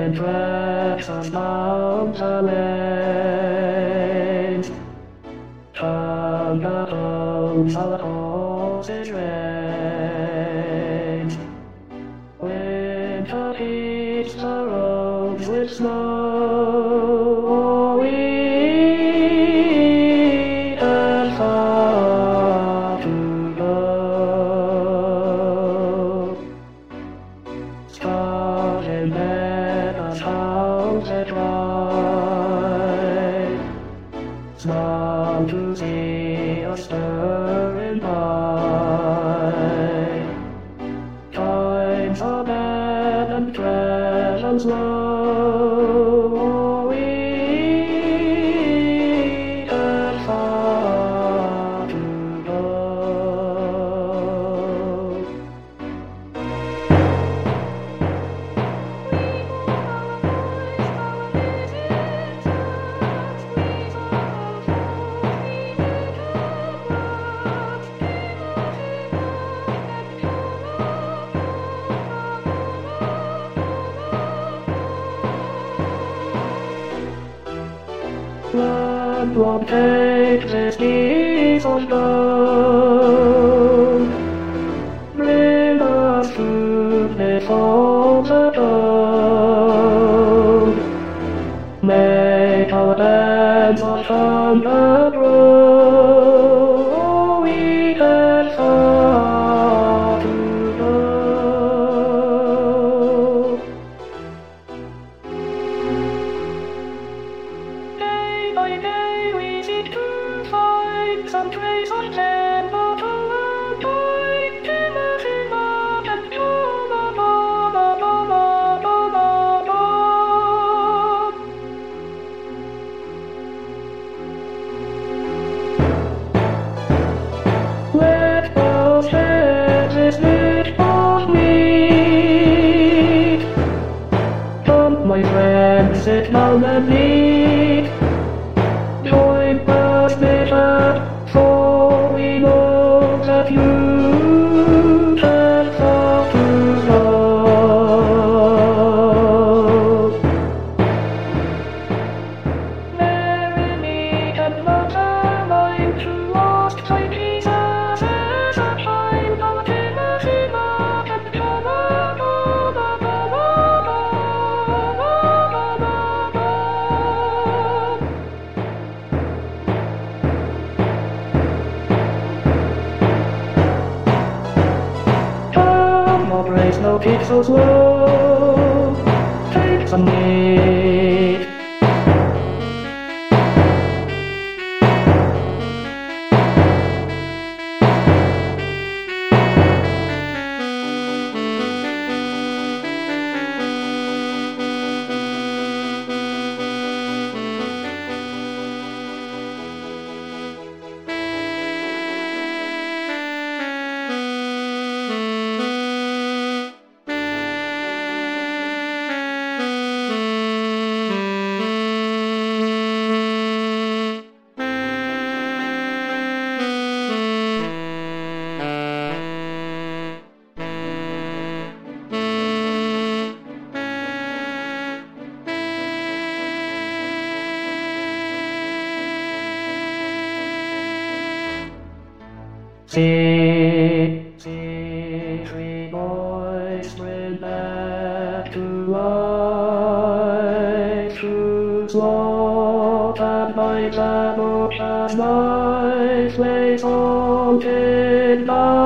and tracks on down the lane. Turn the tones of the horses' rein. Winter heats the roads with snow. We had far to go. Starting meadows, house and dry. Small to see us stirring by. Times are bad and treasures low. We had far to go. Blood won't take this piece of stone. Bring us food before the dawn. Make our beds of thunder grow. We had far to go. By day we seek to find some trace of land, but over time, Timothy Mark and let both heads lit both meet. Come, my friend, sit down and eat. Join us later, for we know that you have far to go. Merry meet and mutter line to lost by Jesus as a time of Timothy Mark and raise no peaks so slow. Take some meat. See, three boys sprint back to life through slaughtered by the bush as life lays haunted by.